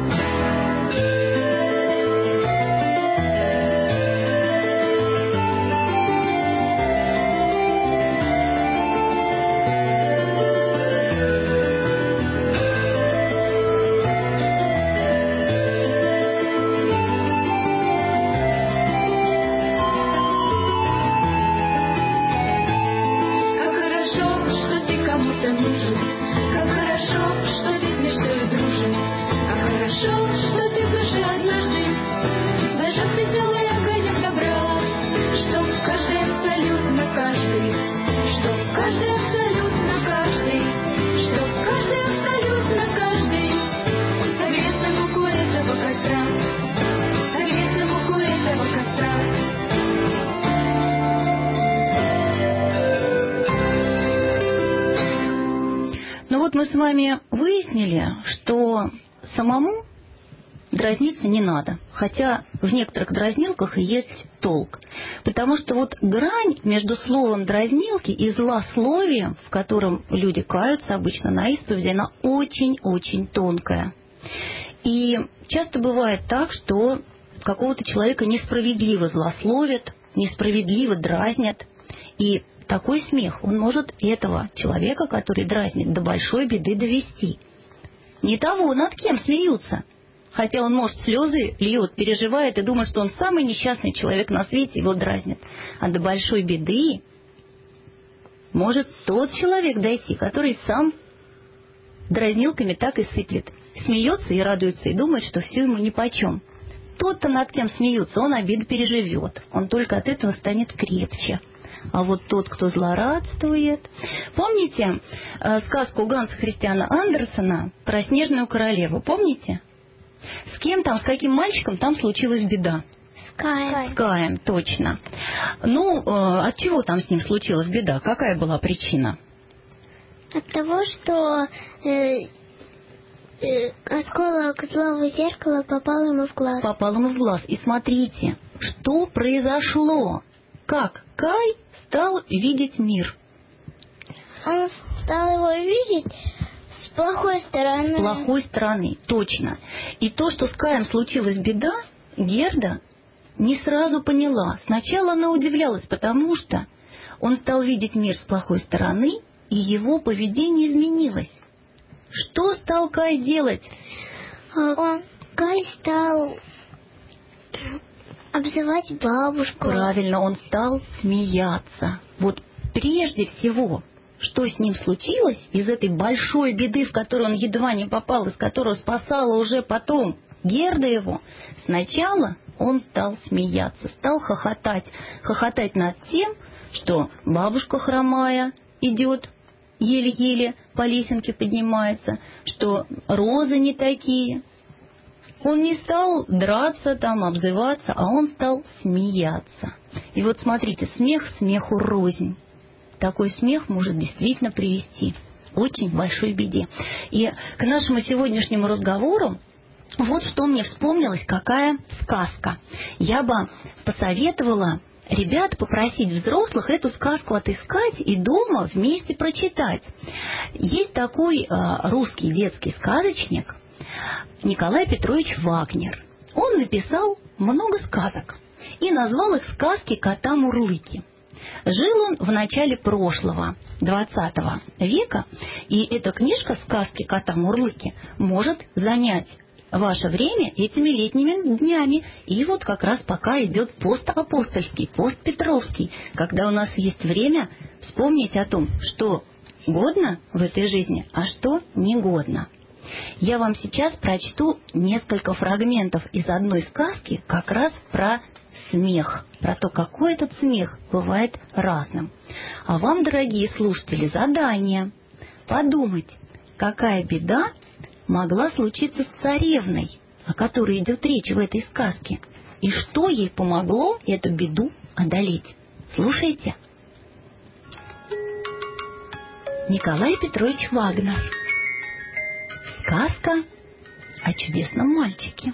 Как хорошо, что ты кому-то нужен, как хорошо, что ты с мечтой дружен, как хорошо, что ты в душе однажды зажег веселый огонек добра, что каждый, абсолютно каждый, что каждый, абсолютно каждый, что каждый, абсолютно каждый согреется муку этого костра, согреется муку этого костра. Ну вот мы с вами выяснили, что самому дразниться не надо, хотя в некоторых дразнилках и есть толк. Потому что вот грань между словом дразнилки и злословием, в котором люди каются обычно на исповеди, она очень-очень тонкая. И часто бывает так, что какого-то человека несправедливо злословят, несправедливо дразнят, и такой смех, он может этого человека, который дразнит, до большой беды довести. Не того, над кем смеются. Хотя он, может, слезы льет, переживает и думает, что он самый несчастный человек на свете, его дразнит. А до большой беды может тот человек дойти, который сам дразнилками так и сыплет. Смеется и радуется, и думает, что все ему нипочем. Тот-то, над кем смеются, он обиду переживет. Он только от этого станет крепче. А вот тот, кто злорадствует... Помните э, сказку Ганса Христиана Андерсена про Снежную королеву? Помните? С кем там, с каким мальчиком там случилась беда? С Каем. С Каем, точно. Ну, э, от чего там с ним случилась беда? Какая была причина? От того, что э, э, осколок злого зеркала попал ему в глаз. Попал ему в глаз. И смотрите, что произошло. Как Кай стал видеть мир? Он стал его видеть с плохой стороны. С плохой стороны, точно. И то, что с Каем случилась беда, Герда не сразу поняла. Сначала она удивлялась, потому что он стал видеть мир с плохой стороны, и его поведение изменилось. Что стал Кай делать? Он, Кай стал обзывать бабушку. Правильно, он стал смеяться. Вот прежде всего, что с ним случилось из этой большой беды, в которую он едва не попал, из которой спасала уже потом Герда его, сначала он стал смеяться, стал хохотать. Хохотать над тем, что бабушка хромая идет, еле-еле по лесенке поднимается, что розы не такие. Он не стал драться там, обзываться, а он стал смеяться. И вот смотрите, смех смеху рознь. Такой смех может действительно привести к очень большой беде. И к нашему сегодняшнему разговору вот что мне вспомнилось, какая сказка. Я бы посоветовала ребят попросить взрослых эту сказку отыскать и дома вместе прочитать. Есть такой э, русский детский сказочник Николай Петрович Вагнер. Он написал много сказок и назвал их «Сказки кота-мурлыки». Жил он в начале прошлого, двадцатого века, и эта книжка «Сказки кота-мурлыки» может занять ваше время этими летними днями. И вот как раз пока идет пост апостольский, пост Петровский, когда у нас есть время вспомнить о том, что годно в этой жизни, а что негодно. Я вам сейчас прочту несколько фрагментов из одной сказки как раз про смех, про то, какой этот смех бывает разным. А вам, дорогие слушатели, задание подумать, какая беда могла случиться с царевной, о которой идет речь в этой сказке, и что ей помогло эту беду одолеть. Слушайте. Николай Петрович Вагнер. Сказка о чудесном мальчике.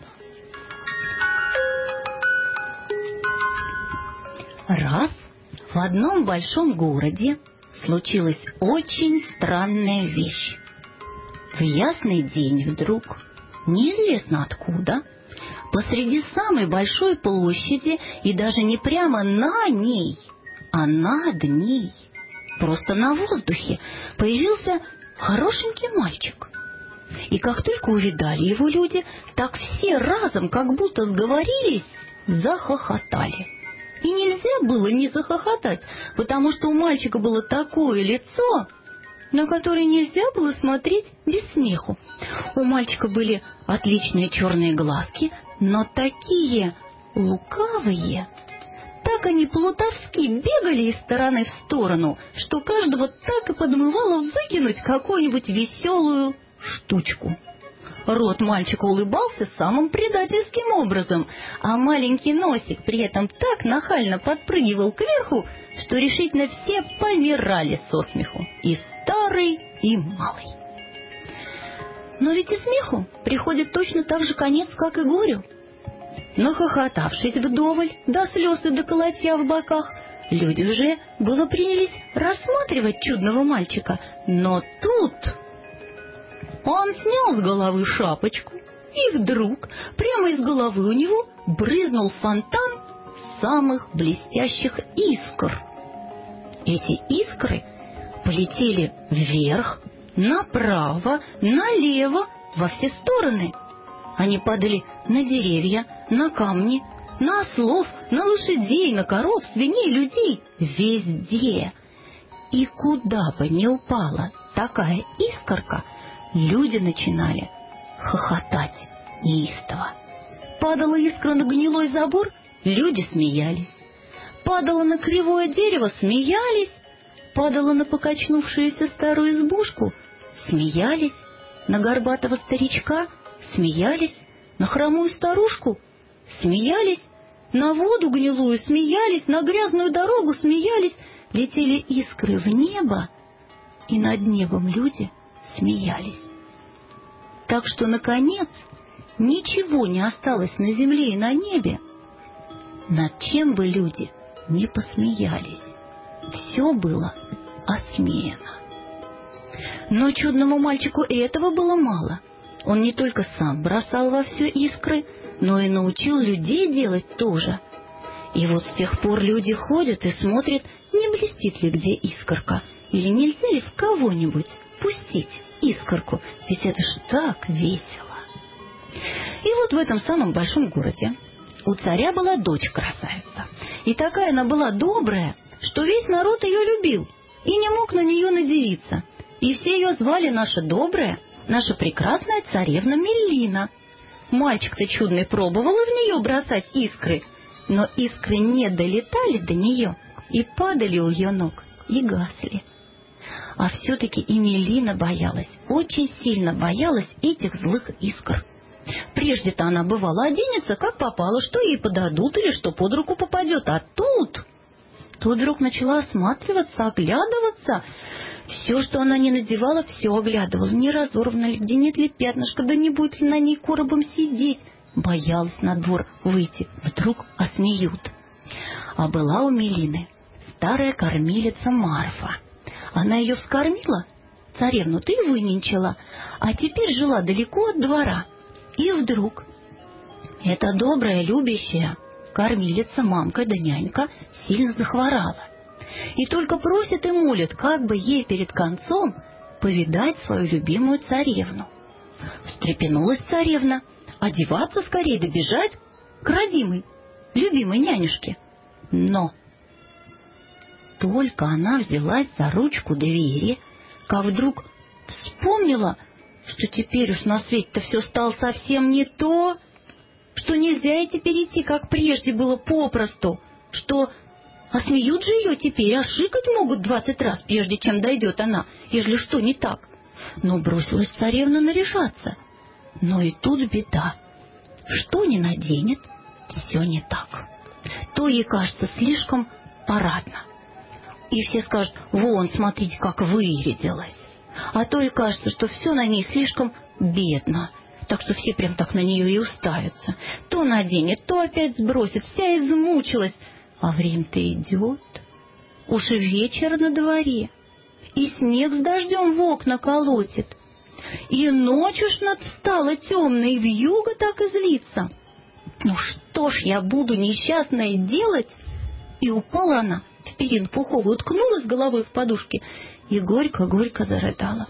Раз в одном большом городе случилась очень странная вещь. В ясный день вдруг, неизвестно откуда, посреди самой большой площади, и даже не прямо на ней, а над ней, просто на воздухе, появился хорошенький мальчик. И как только увидали его люди, так все разом, как будто сговорились, захохотали. И нельзя было не захохотать, потому что у мальчика было такое лицо, на которое нельзя было смотреть без смеху. У мальчика были отличные черные глазки, но такие лукавые. Так они плутовски бегали из стороны в сторону, что каждого так и подмывало выкинуть какую-нибудь веселую штучку. Рот мальчика улыбался самым предательским образом, а маленький носик при этом так нахально подпрыгивал кверху, что решительно все помирали со смеху, и старый, и малый. Но ведь и смеху приходит точно так же конец, как и горю. Нахохотавшись вдоволь, до слез и до колотья в боках, люди уже было принялись рассматривать чудного мальчика, но тут он снял с головы шапочку, и вдруг прямо из головы у него брызнул фонтан самых блестящих искр. Эти искры полетели вверх, направо, налево, во все стороны. Они падали на деревья, на камни, на ослов, на лошадей, на коров, свиней, людей, везде. И куда бы ни упала такая искорка, люди начинали хохотать неистово. Падала искра на гнилой забор, люди смеялись. Падала на кривое дерево, смеялись. Падала на покачнувшуюся старую избушку, смеялись. На горбатого старичка смеялись. На хромую старушку смеялись. На воду гнилую смеялись. На грязную дорогу смеялись. Летели искры в небо, и над небом люди смеялись. Так что, наконец, ничего не осталось на земле и на небе, над чем бы люди не посмеялись. Все было осмеяно. Но чудному мальчику и этого было мало. Он не только сам бросал во все искры, но и научил людей делать то же. И вот с тех пор люди ходят и смотрят, не блестит ли где искорка, Или нельзя ли в кого-нибудь пустить искорку? Ведь это ж так весело. И вот в этом самом большом городе у царя была дочь-красавица. И такая она была добрая, что весь народ ее любил и не мог на нее надивиться. И все ее звали наша добрая, наша прекрасная царевна Мелина. Мальчик-то чудный пробовал и в нее бросать искры, но искры не долетали до нее и падали у ее ног и гасли. А все-таки и Мелина боялась, очень сильно боялась этих злых искр. Прежде-то она, бывало, оденется, как попало, что ей подадут или что под руку попадет. А тут... Тут вдруг начала осматриваться, оглядываться. Все, что она не надевала, все оглядывала. Не разорвана ли, где нет ли пятнышка, да не будет ли на ней коробом сидеть. Боялась на двор выйти. Вдруг осмеют. А была у Мелины старая кормилица Марфа. Она ее вскормила, царевну ты выненчила, а теперь жила далеко от двора. И вдруг эта добрая, любящая кормилица, мамка да нянька сильно захворала. И только просит и молит, как бы ей перед концом повидать свою любимую царевну. Встрепенулась царевна, одеваться скорее, добежать к родимой, любимой нянюшке. Но только она взялась за ручку двери, как вдруг вспомнила, что теперь уж на свете-то все стало совсем не то, что нельзя и теперь идти, как прежде было попросту, что осмеют же ее теперь, а шикать могут двадцать раз, прежде чем дойдет она, ежели что не так. Но бросилась царевна наряжаться. Но и тут беда. Что ни наденет, все не так. То ей кажется слишком парадно. И все скажут: вон, смотрите, как вырядилась. А то и кажется, что все на ней слишком бедно. Так что все прям так на нее и уставятся. То наденет, то опять сбросит. Вся измучилась. А время-то идет. Уж и вечер на дворе. И снег с дождем в окна колотит. И ночь уж надстала темная, и вьюга так и злится. Ну что ж я буду, несчастная, делать? И упала она в перину пуховую, уткнулась головой в подушки и горько-горько зарыдала.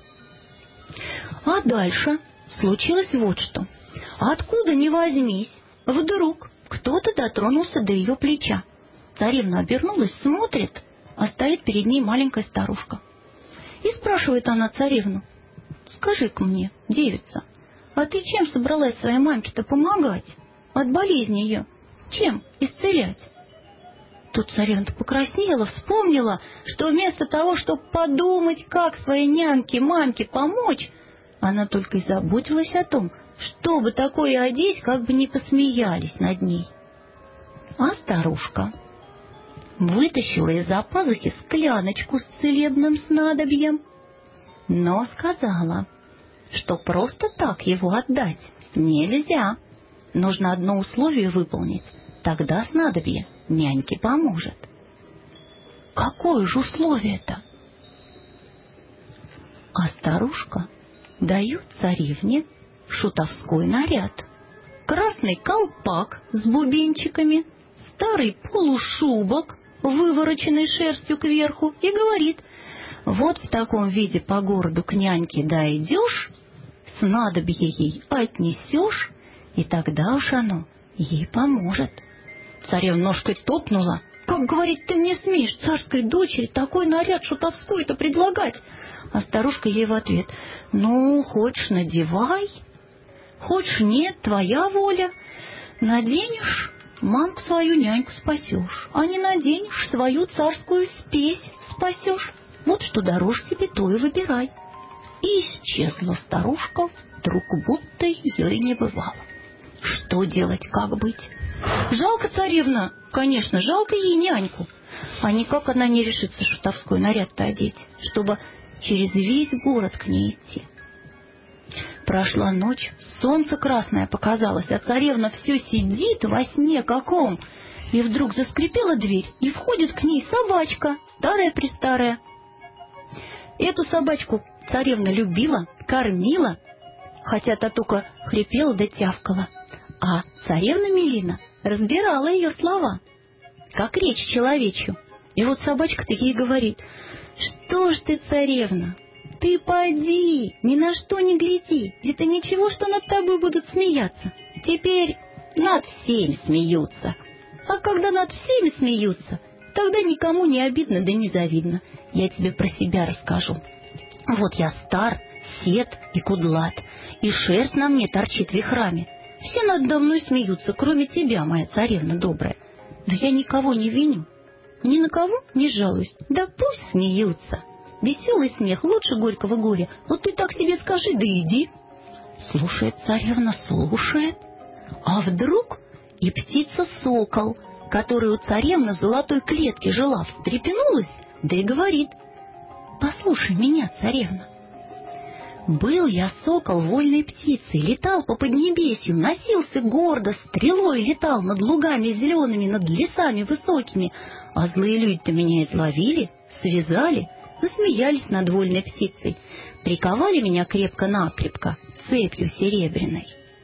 А дальше случилось вот что. Откуда ни возьмись, вдруг кто-то дотронулся до ее плеча. Царевна обернулась, смотрит, а стоит перед ней маленькая старушка. И спрашивает она царевну: скажи-ка мне, девица, а ты чем собралась своей мамке-то помогать? От болезни ее чем исцелять? Тут царевна покраснела, вспомнила, что вместо того, чтобы подумать, как своей няньке, мамке помочь, она только и заботилась о том, чтобы такое одеть, как бы не посмеялись над ней. А старушка вытащила из-за пазухи скляночку с целебным снадобьем, но сказала, что просто так его отдать нельзя. Нужно одно условие выполнить, тогда снадобье няньке поможет. Какое же условие-то? А старушка дает царевне шутовской наряд. Красный колпак с бубенчиками, старый полушубок, вывороченный шерстью кверху, и говорит: вот в таком виде по городу к няньке дойдешь, снадобье ей отнесешь, и тогда уж оно ей поможет. Царевна ножкой топнула. Как, говорит, ты мне смеешь царской дочери такой наряд шутовской-то предлагать? А старушка ей в ответ: ну, хочешь, надевай, хочешь, нет, твоя воля. Наденешь, мамку свою няньку спасешь, а не наденешь, свою царскую спесь спасешь. Вот что дороже тебе, то и выбирай. И исчезла старушка вдруг, будто ее и не бывало. Что делать, как быть? Жалко царевна, конечно, жалко ей няньку. А никак она не решится шутовской наряд-то одеть, чтобы через весь город к ней идти. Прошла ночь, солнце красное показалось, а царевна все сидит во сне каком. И вдруг заскрипела дверь, и входит к ней собачка, старая-престарая. Эту собачку царевна любила, кормила, хотя та только хрипела да тявкала. А царевна Мелина разбирала ее слова, как речь человечью. И вот собачка-то ей говорит: Что ж ты, царевна, ты поди, ни на что не гляди. Это ничего, что над тобой будут смеяться. Теперь над всеми смеются. А когда над всеми смеются, тогда никому не обидно да не завидно. Я тебе про себя расскажу. Вот я стар, сед и кудлат, и шерсть на мне торчит вихрами. Все надо мной смеются, кроме тебя, моя царевна добрая. Да я никого не виню, ни на кого не жалуюсь. Да пусть смеются. Веселый смех лучше горького горя. Вот ты так себе скажи, да иди. Слушает царевна, слушает. А вдруг и птица-сокол, которая у царевны в золотой клетке жила, встрепенулась, да и говорит: послушай меня, царевна. Был я сокол вольной птицей, летал по поднебесью, носился гордо, стрелой летал над лугами зелеными, над лесами высокими, а злые люди-то меня изловили, связали, засмеялись над вольной птицей, приковали меня крепко-накрепко цепью серебряной.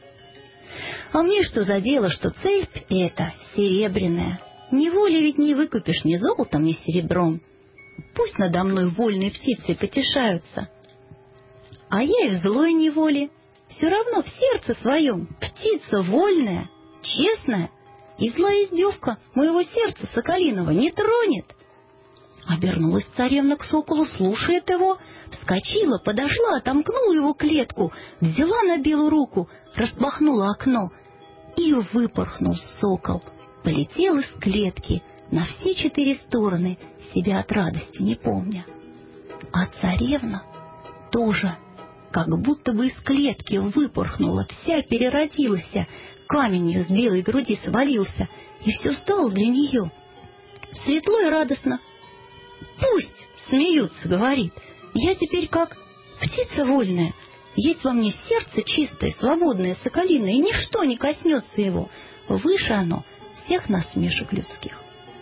А мне что за дело, что цепь эта серебряная? Неволи ведь не выкупишь ни золотом, ни серебром. Пусть надо мной вольные птицы потешаются. А я и в злой неволе. Все равно в сердце своем птица вольная, честная, и злая издевка моего сердца соколиного не тронет. Обернулась царевна к соколу, слушает его, вскочила, подошла, отомкнула его клетку, взяла на белую руку, распахнула окно, и выпорхнул сокол, полетел из клетки на все четыре стороны, себя от радости не помня. А царевна тоже как будто бы из клетки выпорхнула, вся переродилась, камень ее с белой груди свалился, и все стало для нее светло и радостно. Пусть смеются, говорит, я теперь как птица вольная, есть во мне сердце чистое, свободное, соколиное, и ничто не коснется его, выше оно всех насмешек людских.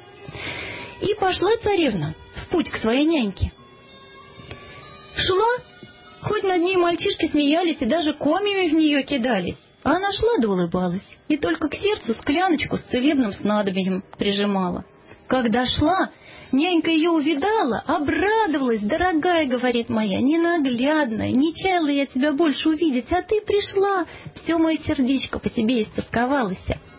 И пошла царевна в путь к своей няньке. Шла, хоть над ней мальчишки смеялись и даже комьями в нее кидались, а она шла да улыбалась, и только к сердцу скляночку с целебным снадобьем прижимала. Когда шла, нянька ее увидала, обрадовалась. Дорогая, говорит моя, ненаглядная, не чаяла я тебя больше увидеть, а ты пришла, все мое сердечко по тебе истосковалось.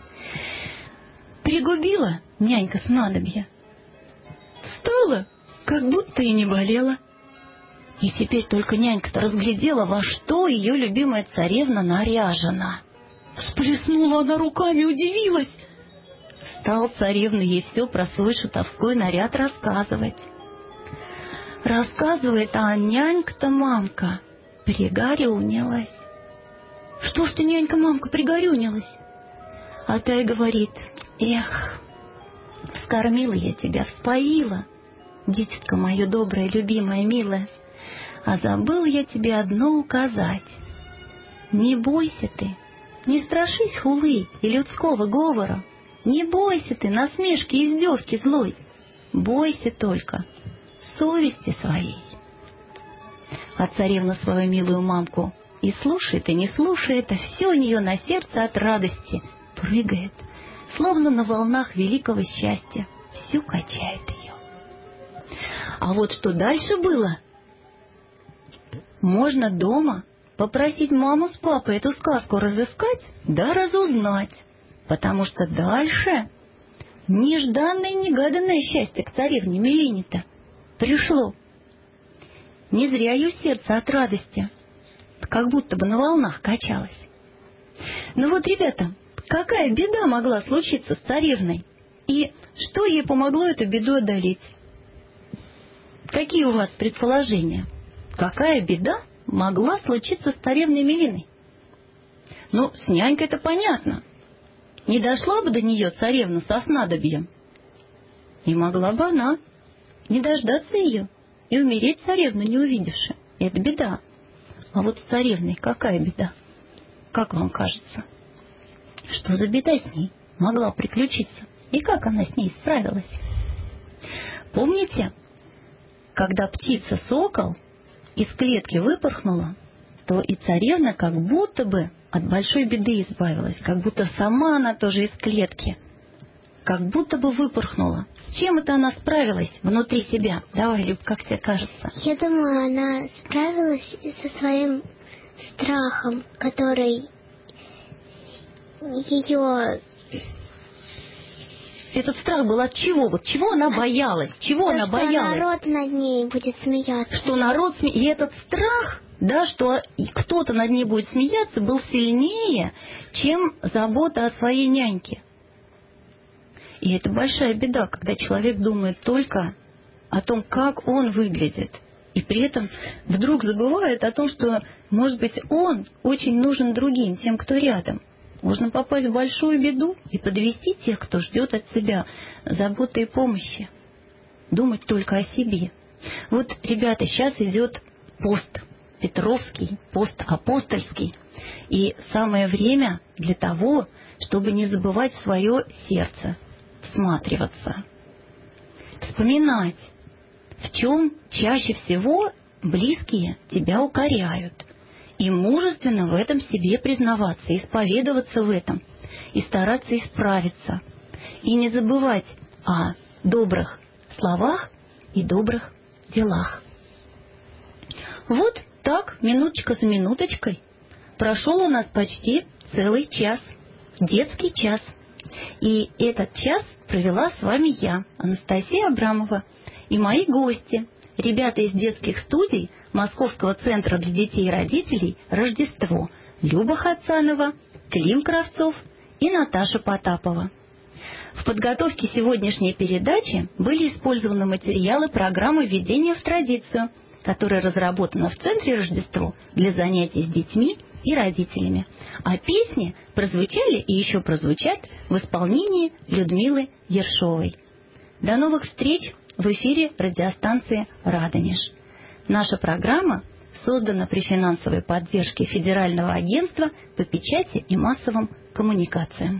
Пригубила нянька снадобья, стала, как будто и не болела. И теперь только нянька-то разглядела, во что ее любимая царевна наряжена. Всплеснула она руками, удивилась. Стал царевна ей все про свой шутовской наряд рассказывать. Рассказывает, а нянька-то, мамка, пригорюнилась. Что ж ты, нянька-мамка, пригорюнилась? А та и говорит: эх, вскормила я тебя, вспоила, дитятка мое доброе, любимое, милое, а забыл я тебе одно указать. Не бойся ты, не страшись хулы и людского говора, не бойся ты насмешки и издевки злой, бойся только совести своей. А царевна свою милую мамку и слушает, и не слушает, а все у нее на сердце от радости прыгает, словно на волнах великого счастья, всю качает ее. А вот что дальше было, можно дома попросить маму с папой эту сказку разыскать да разузнать, потому что дальше нежданное и негаданное счастье к царевне Милине-то пришло. Не зря ее сердце от радости как будто бы на волнах качалось. Ну вот, ребята, какая беда могла случиться с царевной? И что ей помогло эту беду одолеть? Какие у вас предположения? Какая беда могла случиться с царевной Милиной? Ну, с нянькой это понятно. Не дошла бы до нее царевна со снадобьем, и могла бы она не дождаться ее и умереть царевну не увидевши. Это беда. А вот с царевной какая беда? Как вам кажется? Что за беда с ней могла приключиться? И как она с ней справилась? Помните, когда птица-сокол из клетки выпорхнула, то и царевна как будто бы от большой беды избавилась, как будто сама она тоже из клетки как будто бы выпорхнула. С чем это она справилась внутри себя? Давай, Люб, как тебе кажется? Я думаю, она справилась со своим страхом, который ее... Этот страх был от чего? Вот чего она боялась? Чего То, она что боялась? народ над ней будет смеяться. Что народ сме... И этот страх, да, что кто-то над ней будет смеяться, был сильнее, чем забота о своей няньке. И это большая беда, когда человек думает только о том, как он выглядит. И при этом вдруг забывает о том, что, может быть, он очень нужен другим, тем, кто рядом. Можно попасть в большую беду и подвести тех, кто ждет от себя заботы и помощи. Думать только о себе. Вот, ребята, сейчас идет пост Петровский, пост апостольский. И самое время для того, чтобы не забывать свое сердце, всматриваться, вспоминать, в чем чаще всего близкие тебя укоряют. И мужественно в этом себе признаваться, исповедоваться в этом, и стараться исправиться. И не забывать о добрых словах и добрых делах. Вот так, минуточка за минуточкой, прошел у нас почти целый час, детский час. И этот час провела с вами я, Анастасия Абрамова, и мои гости, ребята из детских студий Московского центра для детей и родителей «Рождество», Люба Хацанова, Клим Кравцов и Наташа Потапова. В подготовке сегодняшней передачи были использованы материалы программы «Введение в традицию», которая разработана в Центре «Рождество» для занятий с детьми и родителями. А песни прозвучали и еще прозвучат в исполнении Людмилы Ершовой. До новых встреч в эфире радиостанции «Радонеж». Наша программа создана при финансовой поддержке Федерального агентства по печати и массовым коммуникациям.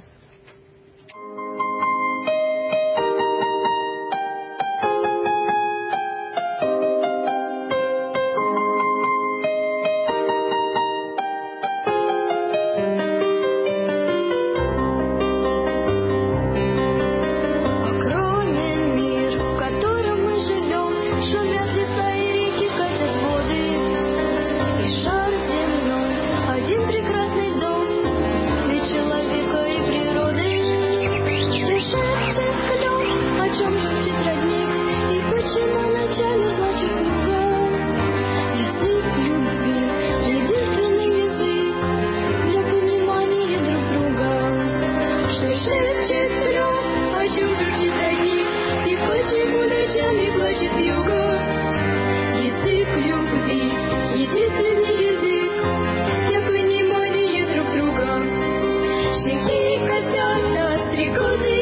Котята, три года